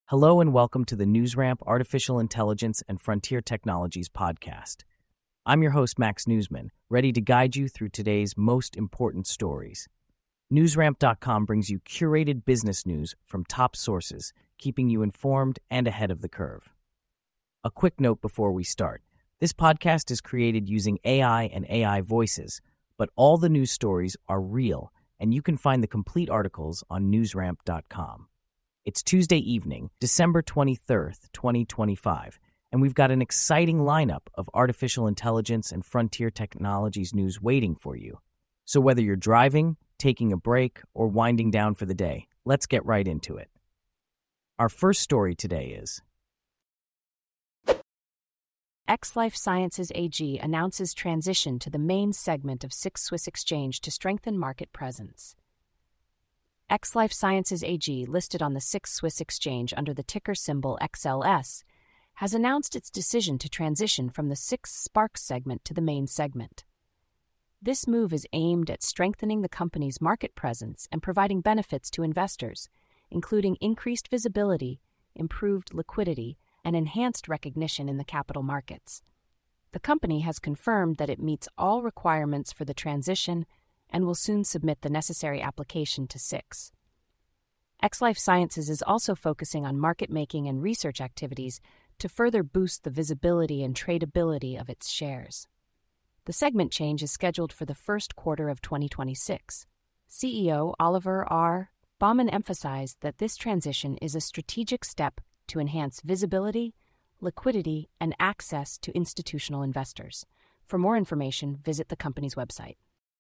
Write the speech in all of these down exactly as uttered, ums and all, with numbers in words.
Hello and welcome to the NewsRamp Artificial Intelligence and Frontier Technologies podcast. I'm your host, Max Newsman, ready to guide you through today's most important stories. NewsRamp dot com brings you curated business news from top sources, keeping you informed and ahead of the curve. A quick note before we start. This podcast is created using A I and A I voices, but all the news stories are real, and you can find the complete articles on NewsRamp dot com. It's Tuesday evening, December twenty-third, twenty twenty-five, and we've got an exciting lineup of artificial intelligence and frontier technologies news waiting for you. So whether you're driving, taking a break, or winding down for the day, let's get right into it. Our first story today is X Life Sciences A G announces transition to the main segment of SIX Swiss Exchange to strengthen market presence. X Life Sciences A G, listed on the SIX Swiss Exchange under the ticker symbol X L S, has announced its decision to transition from the SIX Spark segment to the main segment. This move is aimed at strengthening the company's market presence and providing benefits to investors, including increased visibility, improved liquidity, and enhanced recognition in the capital markets. The company has confirmed that it meets all requirements for the transition and will soon submit the necessary application to SIX. X Life Sciences is also focusing on market-making and research activities to further boost the visibility and tradability of its shares. The segment change is scheduled for the first quarter of twenty twenty-six. C E O Oliver R. Baumann emphasized that this transition is a strategic step to enhance visibility, liquidity, and access to institutional investors. For more information, visit the company's website.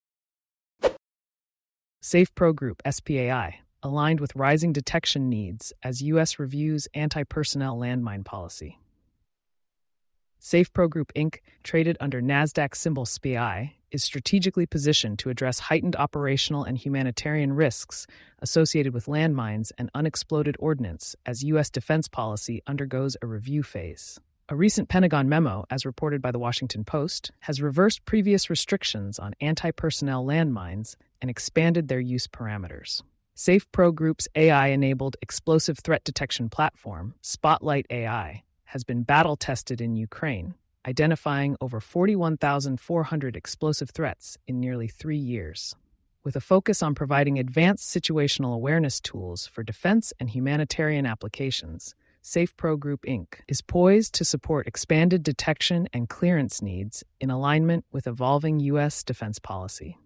SafePro Group, S P A I, aligned with rising detection needs as U S reviews anti-personnel landmine policy. SafePro Group, Incorporated, traded under NASDAQ symbol S P A I, is strategically positioned to address heightened operational and humanitarian risks associated with landmines and unexploded ordnance as U S defense policy undergoes a review phase. A recent Pentagon memo, as reported by the Washington Post, has reversed previous restrictions on anti-personnel landmines and expanded their use parameters. SafePro Group's A I-enabled explosive threat detection platform, Spotlight A I, has been battle-tested in Ukraine, identifying over forty-one thousand four hundred explosive threats in nearly three years. With a focus on providing advanced situational awareness tools for defense and humanitarian applications, SafePro Group, Incorporated is poised to support expanded detection and clearance needs in alignment with evolving U S defense policy.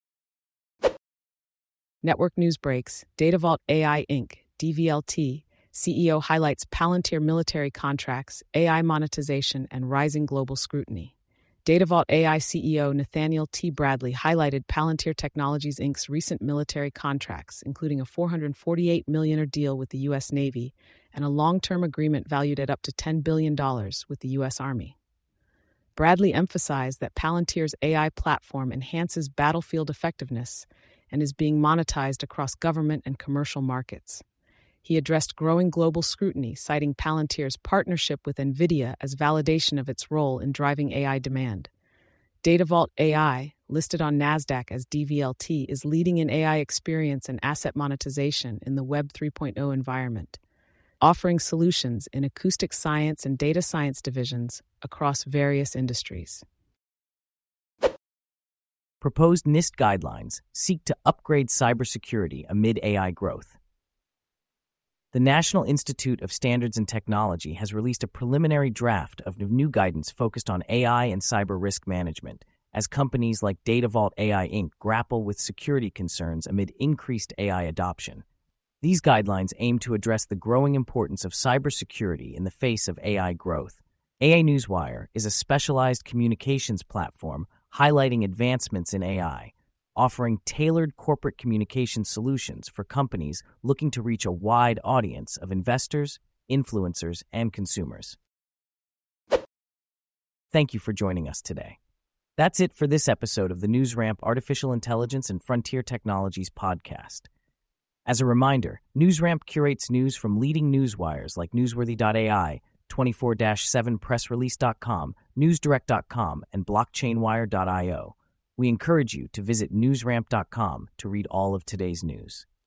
Network news breaks. DataVault A I Incorporated, D V L T, C E O highlights Palantir military contracts, A I monetization, and rising global scrutiny. DataVault A I C E O Nathaniel T. Bradley highlighted Palantir Technologies Incorporated's recent military contracts, including a four hundred forty-eight million dollars deal with the U S Navy and a long-term agreement valued at up to ten billion dollars with the U S Army. Bradley emphasized that Palantir's A I platform enhances battlefield effectiveness and is being monetized across government and commercial markets. He addressed growing global scrutiny, citing Palantir's partnership with NVIDIA as validation of its role in driving A I demand. DataVault A I, listed on NASDAQ as D V L T, is leading in A I experience and asset monetization in the Web three point oh environment, offering solutions in acoustic science and data science divisions across various industries. Proposed NIST guidelines seek to upgrade cybersecurity amid A I growth. The National Institute of Standards and Technology has released a preliminary draft of new guidance focused on A I and cyber risk management, as companies like DataVault A I Incorporated grapple with security concerns amid increased A I adoption. These guidelines aim to address the growing importance of cybersecurity in the face of A I growth. A I Newswire is a specialized communications platform highlighting advancements in A I, offering tailored corporate communication solutions for companies looking to reach a wide audience of investors, influencers, and consumers. Thank you for joining us today. That's it for this episode of the NewsRamp Artificial Intelligence and Frontier Technologies podcast. As a reminder, NewsRamp curates news from leading newswires like Newsworthy dot A I, twenty-four seven press release dot com, newsdirect dot com, and blockchainwire dot io. We encourage you to visit newsramp dot com to read all of today's news.